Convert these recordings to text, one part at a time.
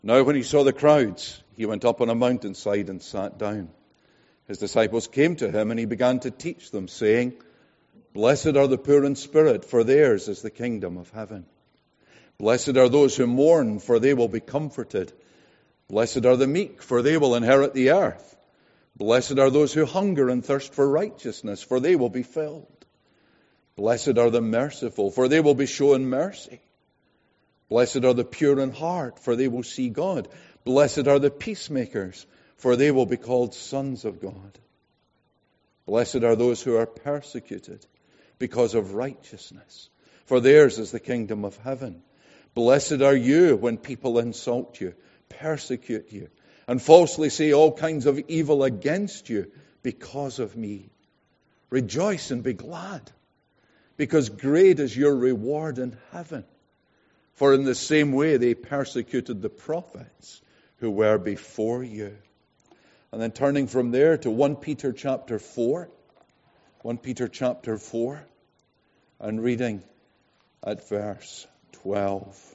Now when he saw the crowds, he went up on a mountainside and sat down. His disciples came to him, and he began to teach them, saying, Blessed are the poor in spirit, for theirs is the kingdom of heaven. Blessed are those who mourn, for they will be comforted. Blessed are the meek, for they will inherit the earth. Blessed are those who hunger and thirst for righteousness, for they will be filled. Blessed are the merciful, for they will be shown mercy. Blessed are the pure in heart, for they will see God. Blessed are the peacemakers, for they will be called sons of God. Blessed are those who are persecuted because of righteousness, for theirs is the kingdom of heaven. Blessed are you when people insult you, persecute you, and falsely say all kinds of evil against you because of me. Rejoice and be glad, because great is your reward in heaven. For in the same way they persecuted the prophets who were before you. And then turning from there to 1 Peter chapter 4. 1 Peter chapter 4. And reading at verse 12.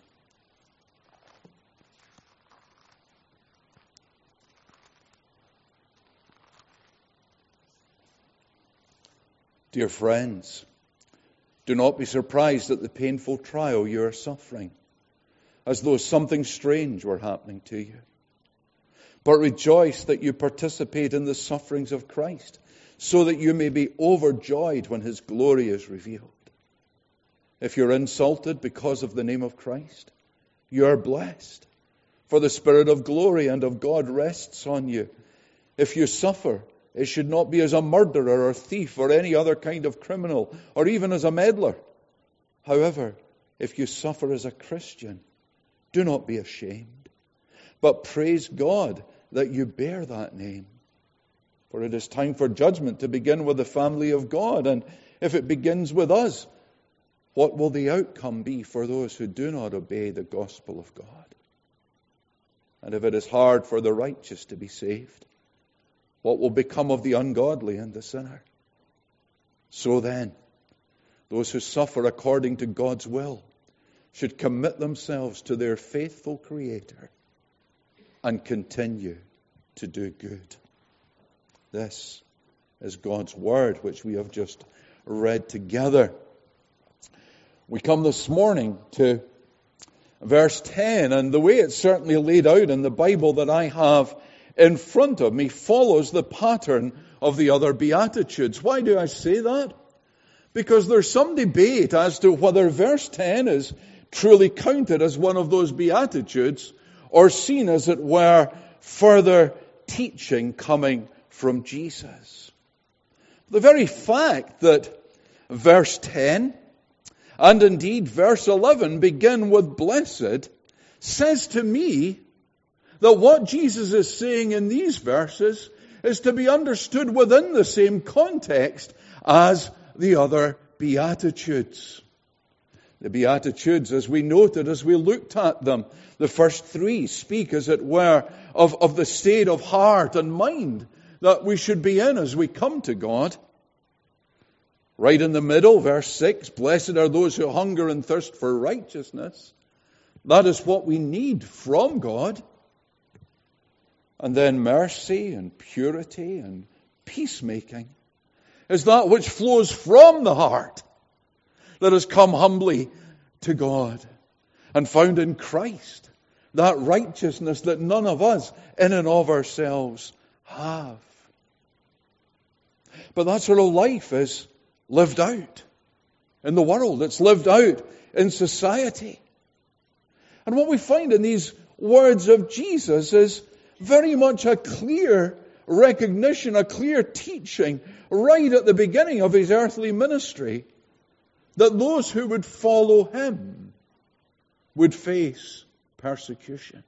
Dear friends, do not be surprised at the painful trial you are suffering, as though something strange were happening to you. But rejoice that you participate in the sufferings of Christ, so that you may be overjoyed when his glory is revealed. If you're insulted because of the name of Christ, you are blessed, for the Spirit of glory and of God rests on you. If you suffer, it should not be as a murderer or thief or any other kind of criminal, or even as a meddler. However, if you suffer as a Christian, do not be ashamed, but praise God that you bear that name. For it is time for judgment to begin with the family of God. And if it begins with us, what will the outcome be for those who do not obey the gospel of God? And if it is hard for the righteous to be saved, what will become of the ungodly and the sinner? So then, those who suffer according to God's will should commit themselves to their faithful Creator and continue to do good. This is God's Word, which we have just read together. We come this morning to verse 10, and the way it's certainly laid out in the Bible that I have in front of me follows the pattern of the other Beatitudes. Why do I say that? Because there's some debate as to whether verse 10 is truly counted as one of those Beatitudes or seen, as it were, further teaching coming from Jesus. The very fact that verse 10 and indeed verse 11 begin with blessed says to me that what Jesus is saying in these verses is to be understood within the same context as the other Beatitudes. The Beatitudes, as we noted, as we looked at them, the first three speak, as it were, of the state of heart and mind that we should be in as we come to God. Right in the middle, verse 6, blessed are those who hunger and thirst for righteousness. That is what we need from God. And then mercy and purity and peacemaking is that which flows from the heart that has come humbly to God and found in Christ that righteousness that none of us in and of ourselves have. But that sort of life is lived out in the world. It's lived out in society. And what we find in these words of Jesus is very much a clear recognition, a clear teaching right at the beginning of his earthly ministry, that those who would follow him would face persecution.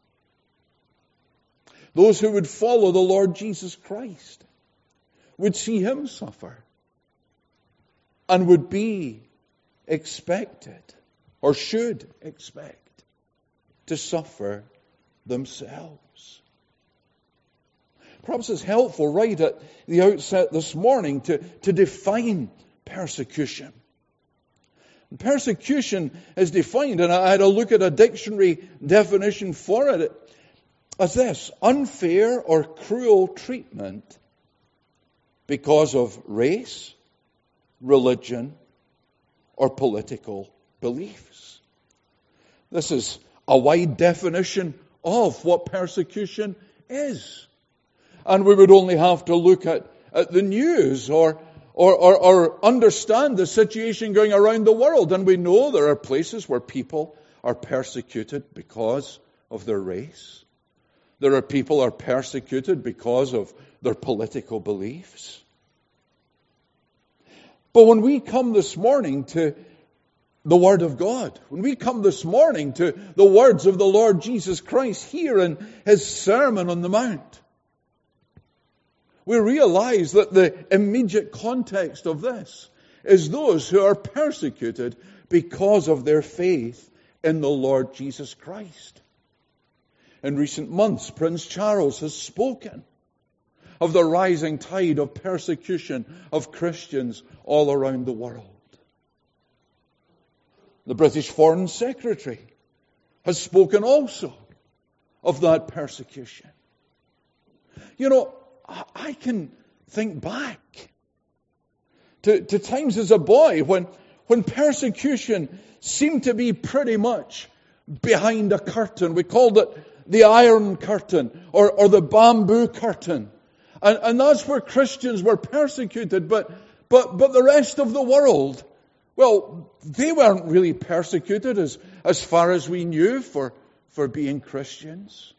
Those who would follow the Lord Jesus Christ would see him suffer and would be expected, or should expect, to suffer themselves. Perhaps it's helpful right at the outset this morning to define persecution. Persecution is defined, and I had a look at a dictionary definition for it, as this: unfair or cruel treatment because of race, religion, or political beliefs. This is a wide definition of what persecution is. And we would only have to look at the news or understand the situation going around the world. And we know there are places where people are persecuted because of their race. There are people who are persecuted because of their political beliefs. But when we come this morning to the Word of God, when we come this morning to the words of the Lord Jesus Christ here in His Sermon on the Mount, we realize that the immediate context of this is those who are persecuted because of their faith in the Lord Jesus Christ. In recent months, Prince Charles has spoken of the rising tide of persecution of Christians all around the world. The British Foreign Secretary has spoken also of that persecution. You know, I can think back to times as a boy when persecution seemed to be pretty much behind a curtain. We called it the Iron Curtain or the Bamboo Curtain. And that's where Christians were persecuted. But the rest of the world, well, they weren't really persecuted as far as we knew for being Christians.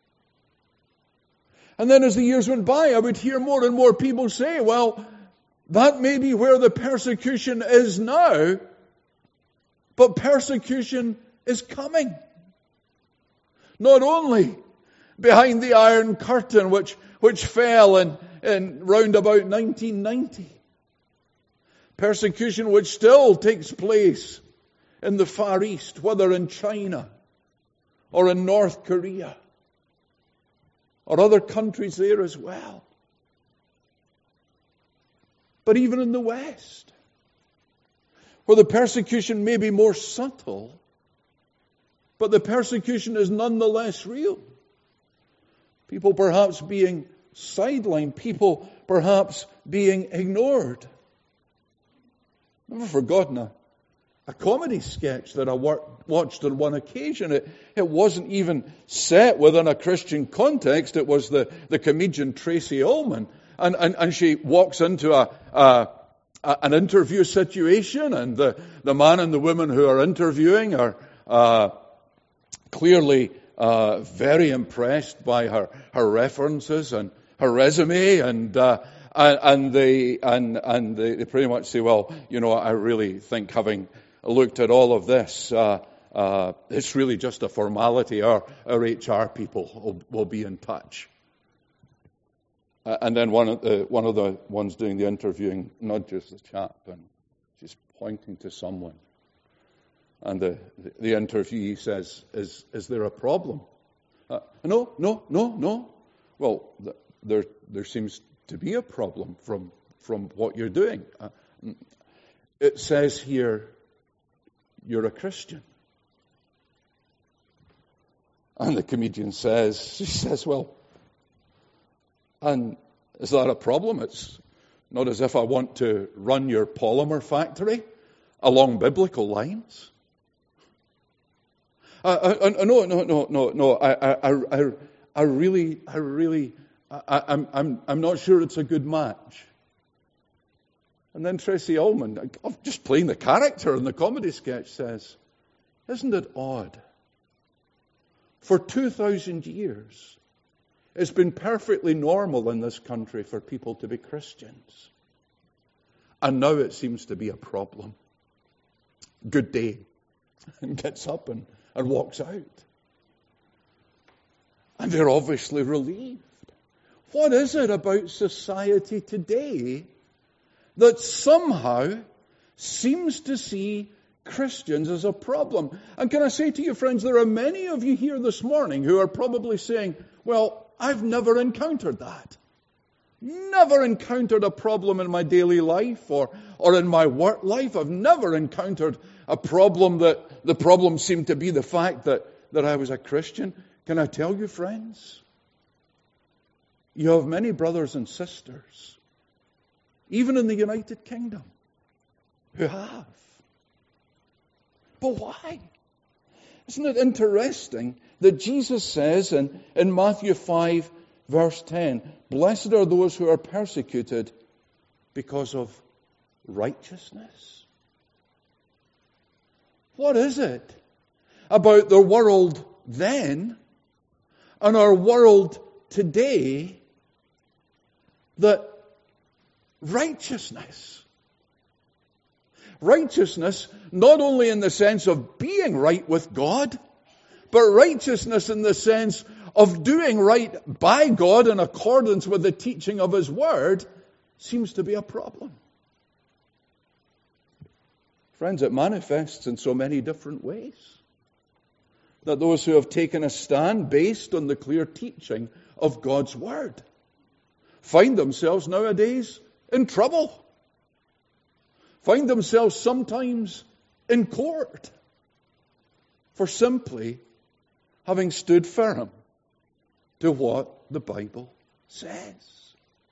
And then as the years went by, I would hear more and more people say, well, that may be where the persecution is now, but persecution is coming. Not only behind the Iron Curtain, which fell in round about 1990. Persecution which still takes place in the Far East, whether in China or in North Korea or other countries there as well. But even in the West, where the persecution may be more subtle, but the persecution is nonetheless real. People perhaps being sidelined, people perhaps being ignored. I've never forgotten a comedy sketch that I watched on one occasion. It wasn't even set within a Christian context. It was the comedian Tracy Ullman. And she walks into an interview situation, and the man and the woman who are interviewing are clearly very impressed by her references and her resume, and they pretty much say, well, you know, I really think, having looked at all of this, it's really just a formality. Our HR people will be in touch. And then one of the ones doing the interviewing nudges the chap and she's pointing to someone. And the interviewee says, "Is there a problem?" No. Well, there seems to be a problem from what you're doing. It says here, you're a Christian. And the comedian says, well, and is that a problem? It's not as if I want to run your polymer factory along biblical lines. No. I'm not sure it's a good match. And then Tracy Ullman, just playing the character in the comedy sketch, says, "Isn't it odd? For 2,000 years, it's been perfectly normal in this country for people to be Christians. And now it seems to be a problem. Good day." And gets up and walks out. And they're obviously relieved. What is it about society today that somehow seems to see Christians as a problem? And can I say to you, friends, there are many of you here this morning who are probably saying, well, I've never encountered that. Never encountered a problem in my daily life or in my work life. I've never encountered a problem that the problem seemed to be the fact that I was a Christian. Can I tell you, friends? You have many brothers and sisters, even in the United Kingdom, who have. But why? Isn't it interesting that Jesus says in Matthew 5, verse 10, "Blessed are those who are persecuted because of righteousness." What is it about the world then and our world today that righteousness not only in the sense of being right with God, but righteousness in the sense of doing right by God in accordance with the teaching of His Word, seems to be a problem. Friends, it manifests in so many different ways that those who have taken a stand based on the clear teaching of God's Word find themselves nowadays in trouble. Find themselves sometimes in court for simply having stood firm to what the Bible says.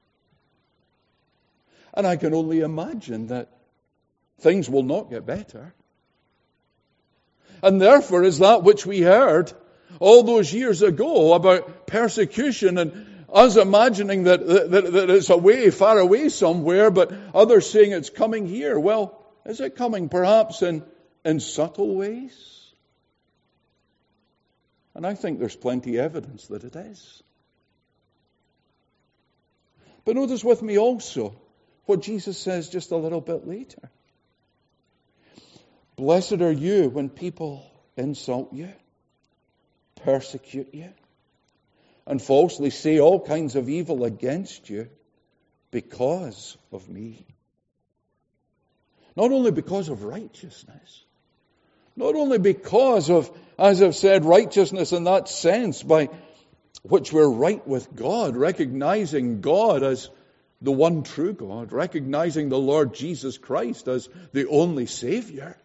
And I can only imagine that things will not get better. And therefore is that which we heard all those years ago about persecution and us imagining that it's away, far away somewhere, but others saying it's coming here. Well, is it coming perhaps in subtle ways? And I think there's plenty of evidence that it is. But notice with me also what Jesus says just a little bit later. "Blessed are you when people insult you, persecute you, and falsely say all kinds of evil against you because of me." Not only because of righteousness, not only because of, as I've said, righteousness in that sense by which we're right with God, recognizing God as the one true God, recognizing the Lord Jesus Christ as the only Savior.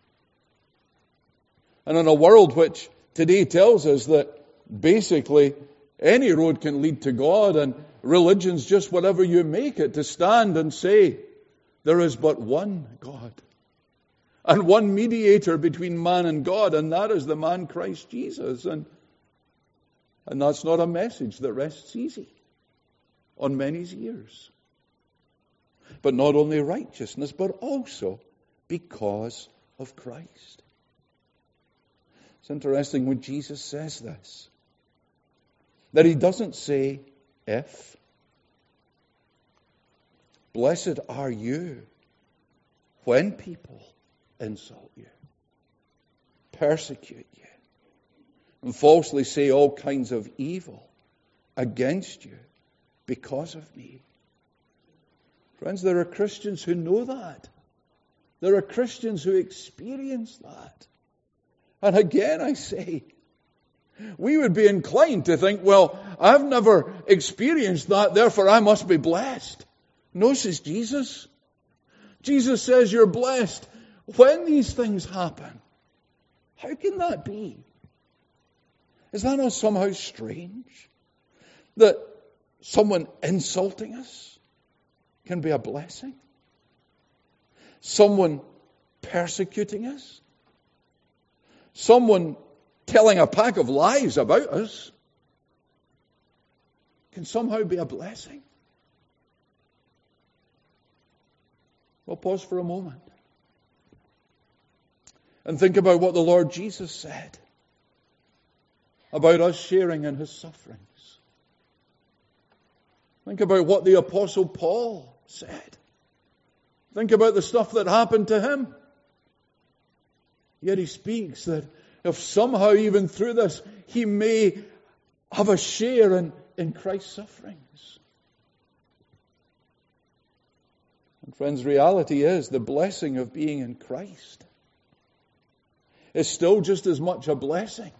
And in a world which today tells us that basically any road can lead to God and religion's just whatever you make it, to stand and say there is but one God and one mediator between man and God, and that is the man Christ Jesus. And that's not a message that rests easy on many's ears. But not only righteousness, but also because of Christ. It's interesting when Jesus says this, that He doesn't say if. Blessed are you when people insult you, persecute you, and falsely say all kinds of evil against you because of me. Friends, there are Christians who know that. There are Christians who experience that. And again I say, we would be inclined to think, well, I've never experienced that, therefore I must be blessed. No, says Jesus. Jesus says you're blessed when these things happen. How can that be? Is that not somehow strange? That someone insulting us can be a blessing? Someone persecuting us? Someone telling a pack of lies about us can somehow be a blessing? Well, pause for a moment and think about what the Lord Jesus said about us sharing in His sufferings. Think about what the Apostle Paul said. Think about the stuff that happened to him. Yet he speaks that if somehow even through this he may have a share in Christ's sufferings. And friends, reality is the blessing of being in Christ is still just as much a blessing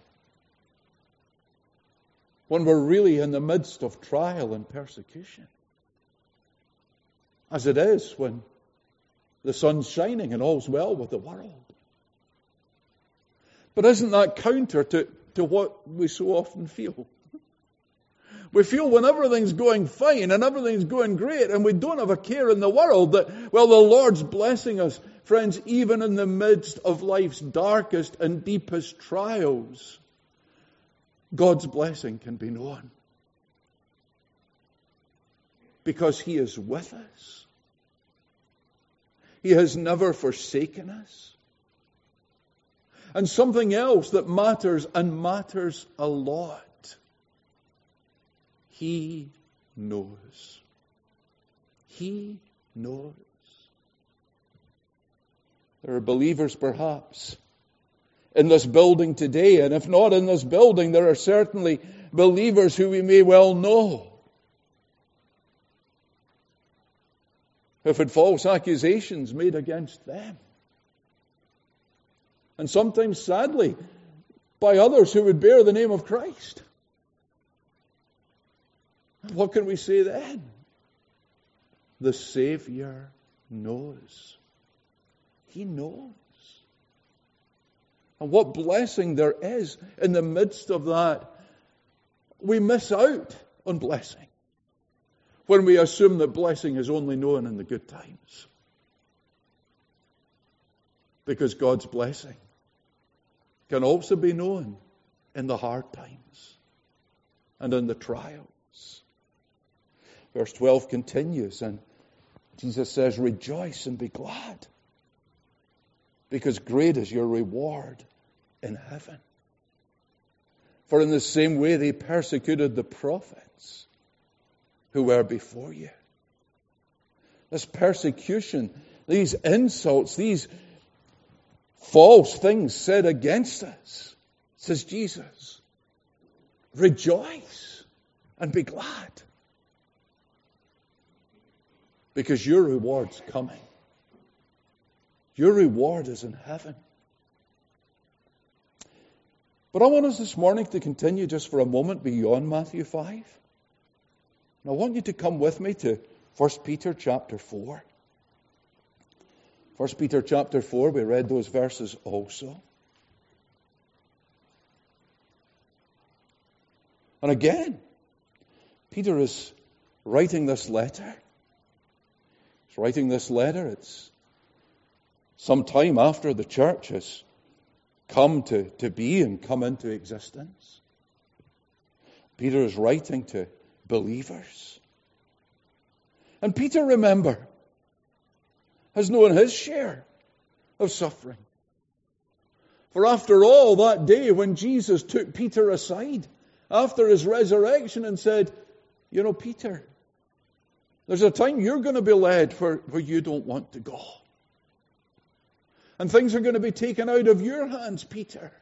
when we're really in the midst of trial and persecution as it is when the sun's shining and all's well with the world. But isn't that counter to what we so often feel? We feel when everything's going fine and everything's going great and we don't have a care in the world that, well, the Lord's blessing us. Friends, even in the midst of life's darkest and deepest trials, God's blessing can be known. Because He is with us. He has never forsaken us. And something else that matters and matters a lot. He knows. He knows. There are believers perhaps in this building today, and if not in this building, there are certainly believers who we may well know who've had false accusations made against them. And sometimes, sadly, by others who would bear the name of Christ. What can we say then? The Savior knows. He knows. And what blessing there is in the midst of that. We miss out on blessing when we assume that blessing is only known in the good times. Because God's blessing can also be known in the hard times and in the trials. Verse 12 continues, and Jesus says, rejoice and be glad, because great is your reward in heaven. For in the same way they persecuted the prophets who were before you. This persecution, these insults, these false things said against us, says Jesus, rejoice and be glad. Because your reward's coming. Your reward is in heaven. But I want us this morning to continue just for a moment beyond Matthew 5. And I want you to come with me to 1 Peter chapter 4. 1 Peter chapter 4, we read those verses also. And again, Peter is writing this letter. He's writing this letter. It's some time after the church has come to be and come into existence. Peter is writing to believers. And Peter, remember, has known his share of suffering. For after all, that day when Jesus took Peter aside after his resurrection and said, you know, Peter, there's a time you're going to be led where you don't want to go. And things are going to be taken out of your hands, Peter.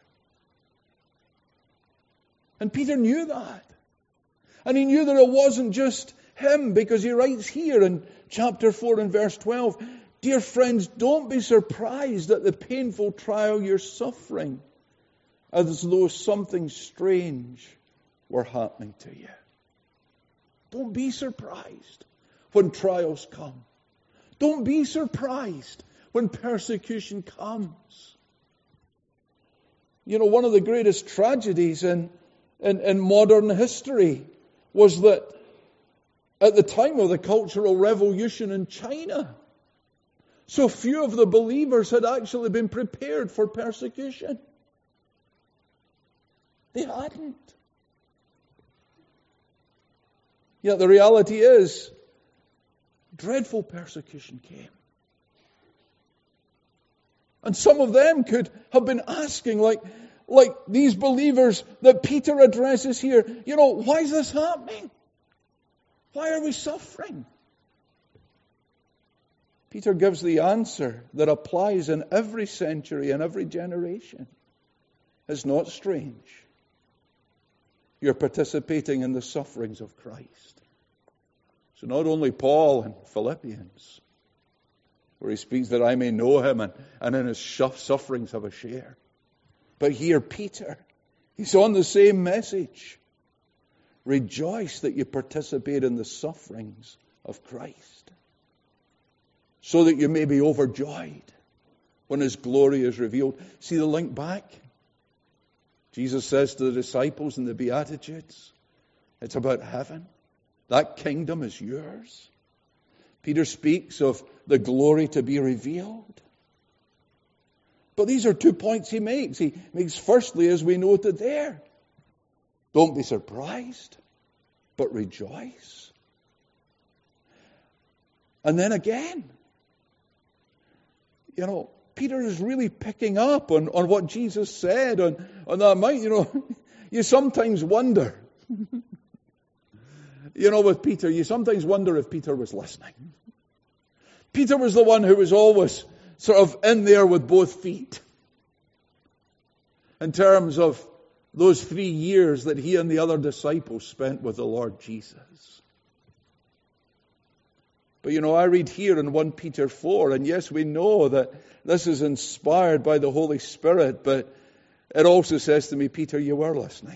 And Peter knew that. And he knew that it wasn't just him, because he writes here in chapter 4 and verse 12, dear friends, don't be surprised at the painful trial you're suffering, as though something strange were happening to you. Don't be surprised when trials come. Don't be surprised when persecution comes. You know, one of the greatest tragedies in modern history was that at the time of the Cultural Revolution in China, so few of the believers had actually been prepared for persecution. They hadn't. Yet the reality is, dreadful persecution came. And some of them could have been asking, like these believers that Peter addresses here, you know, why is this happening? Why are we suffering? Peter gives the answer that applies in every century and every generation. It's not strange. You're participating in the sufferings of Christ. So not only Paul in Philippians, where he speaks that I may know him and in his sufferings have a share. But here Peter, he's on the same message. Rejoice that you participate in the sufferings of Christ, so that you may be overjoyed when his glory is revealed. See the link back Jesus says to the disciples in the Beatitudes, it's about heaven. That kingdom is yours. Peter speaks of the glory to be revealed. But these are 2 points he makes. He makes firstly, as we noted there, don't be surprised, but rejoice. And then again, Peter is really picking up on what Jesus said on that mount. You sometimes wonder, with Peter, you sometimes wonder if Peter was listening. Peter was the one who was always sort of in there with both feet in terms of those 3 years that he and the other disciples spent with the Lord Jesus. But I read here in 1 Peter 4, and yes, we know that this is inspired by the Holy Spirit, but it also says to me, Peter, you were listening.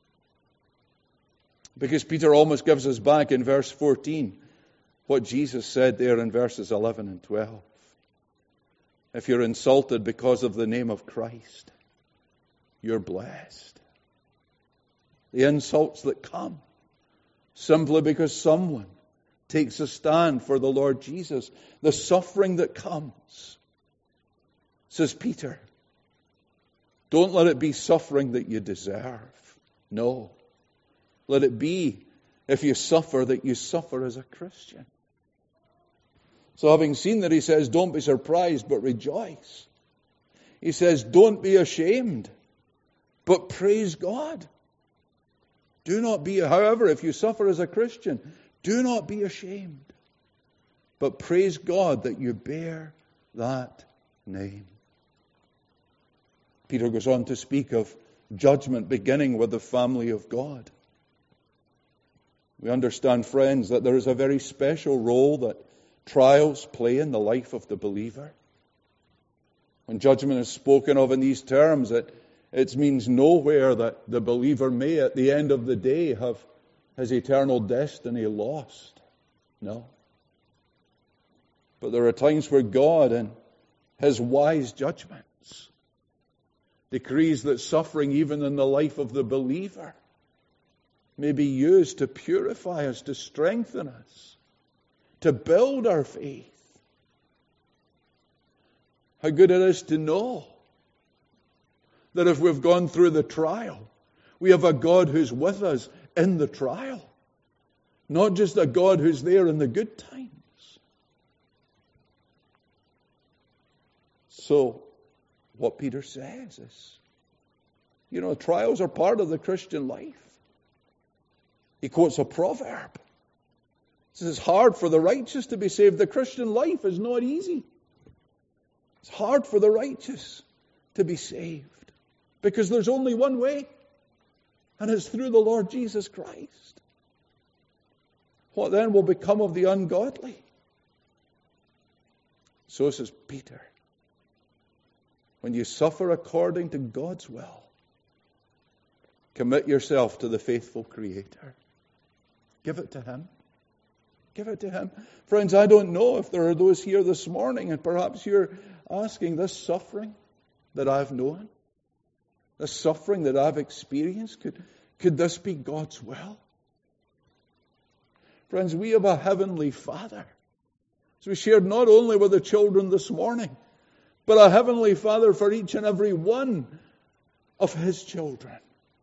Because Peter almost gives us back in verse 14 what Jesus said there in verses 11 and 12. If you're insulted because of the name of Christ, you're blessed. The insults that come simply because someone takes a stand for the Lord Jesus, the suffering that comes, says Peter, don't let it be suffering that you deserve. No. Let it be, if you suffer, that you suffer as a Christian. So having seen that, he says, don't be surprised, but rejoice. He says, don't be ashamed, but praise God. Do not be, however, if you suffer as a Christian, do not be ashamed, but praise God that you bear that name. Peter goes on to speak of judgment beginning with the family of God. We understand, friends, that there is a very special role that trials play in the life of the believer. When judgment is spoken of in these terms, it means nowhere that the believer may, at the end of the day, have his eternal destiny lost. No. But there are times where God, in his wise judgments, decrees that suffering, even in the life of the believer, may be used to purify us, to strengthen us, to build our faith. How good it is to know that if we've gone through the trial, we have a God who's with us in the trial, not just a God who's there in the good times. So, what Peter says is, trials are part of the Christian life. He quotes a proverb. He says, it's hard for the righteous to be saved. The Christian life is not easy. It's hard for the righteous to be saved because there's only one way, and it's through the Lord Jesus Christ. What then will become of the ungodly? So says Peter, when you suffer according to God's will, commit yourself to the faithful Creator. Give it to Him. Give it to Him. Friends, I don't know if there are those here this morning, and perhaps you're asking, this suffering that I've known, this suffering that I've experienced, could this be God's will? Friends, we have a heavenly Father. So we shared not only with the children this morning, but a heavenly Father for each and every one of His children,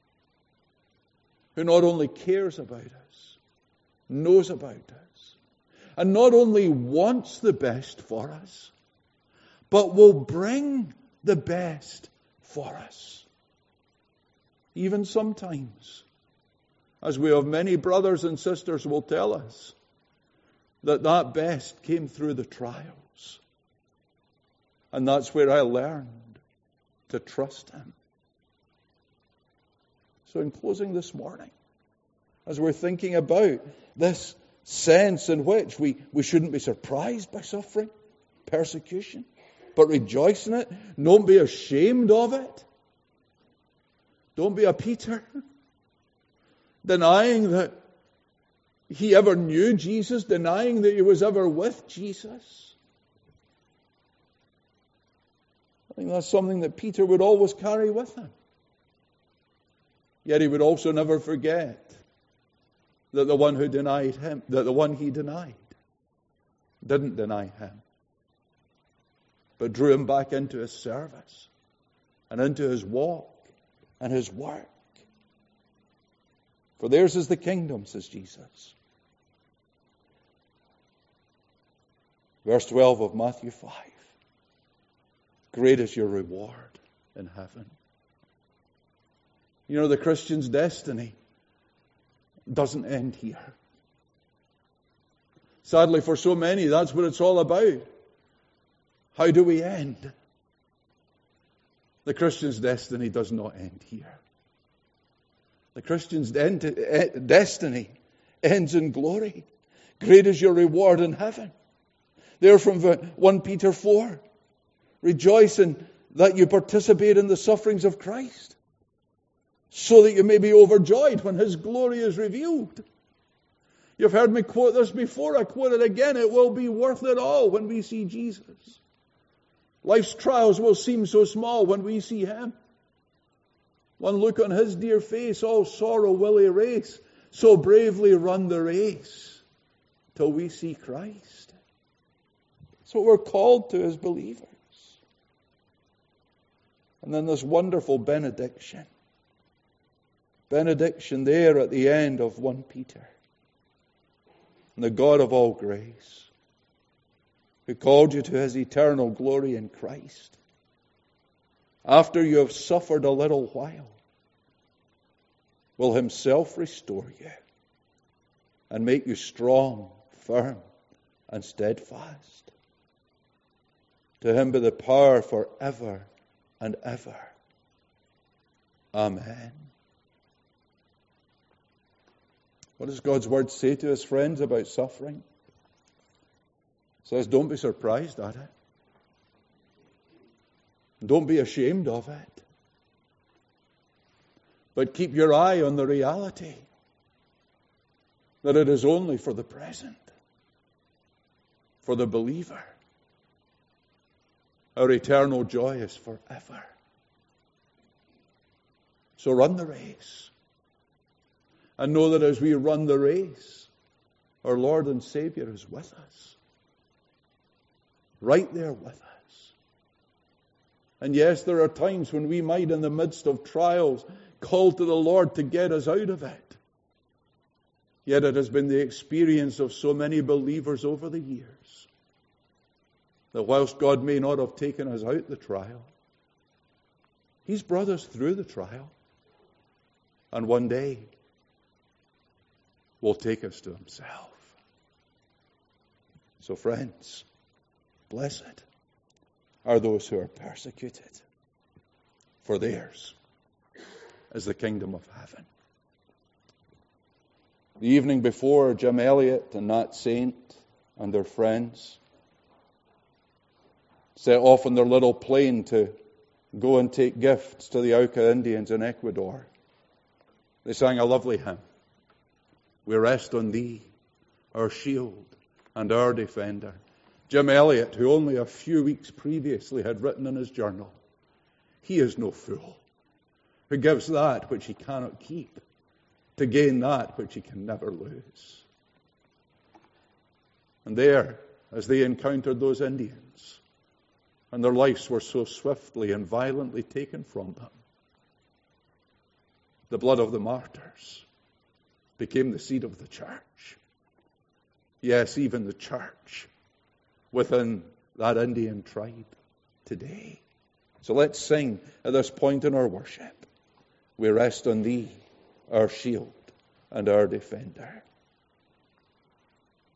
who not only cares about us, knows about us, and not only wants the best for us, but will bring the best for us. Even sometimes, as we have many brothers and sisters will tell us, that best came through the trials. And that's where I learned to trust Him. So in closing this morning, as we're thinking about this sense in which we shouldn't be surprised by suffering, persecution, but rejoice in it. Don't be ashamed of it. Don't be a Peter, denying that he ever knew Jesus, denying that he was ever with Jesus. I think that's something that Peter would always carry with him. Yet he would also never forget that the one who denied him, that the one he denied, didn't deny him, but drew him back into his service and into his walk and his work. For theirs is the kingdom, says Jesus. Verse 12 of Matthew 5. Great is your reward in heaven. You know, the Christian's destiny doesn't end here. Sadly, for so many, that's what it's all about. How do we end? The Christian's destiny does not end here. The Christian's destiny ends in glory. Great is your reward in heaven. There from 1 Peter 4. Rejoice in that you participate in the sufferings of Christ, so that you may be overjoyed when His glory is revealed. You've heard me quote this before. I quote it again. It will be worth it all when we see Jesus. Life's trials will seem so small when we see Him. One look on His dear face, all sorrow will erase. So bravely run the race till we see Christ. That's what we're called to as believers. And then this wonderful benediction. Benediction there at the end of 1 Peter. And the God of all grace, who called you to His eternal glory in Christ, after you have suffered a little while, will Himself restore you and make you strong, firm, and steadfast. To Him be the power forever and ever. Amen. What does God's Word say to His friends about suffering? It says, don't be surprised at it. Don't be ashamed of it. But keep your eye on the reality that it is only for the present, for the believer. Our eternal joy is forever. So run the race. And know that as we run the race, our Lord and Savior is with us. Right there with us. And yes, there are times when we might, in the midst of trials, call to the Lord to get us out of it. Yet it has been the experience of so many believers over the years that whilst God may not have taken us out the trial, He's brought us through the trial. And one day will take us to Himself. So friends, blessed are those who are persecuted, for theirs is the kingdom of heaven. The evening before, Jim Elliot and Nat Saint and their friends set off on their little plane to go and take gifts to the Auca Indians in Ecuador. They sang a lovely hymn. We rest on Thee, our shield and our defender. Jim Elliot, who only a few weeks previously had written in his journal, he is no fool, who gives that which he cannot keep to gain that which he can never lose. And there, as they encountered those Indians, and their lives were so swiftly and violently taken from them, the blood of the martyrs became the seed of the church. Yes, even the church within that Indian tribe today. So let's sing at this point in our worship. We rest on Thee, our shield and our defender.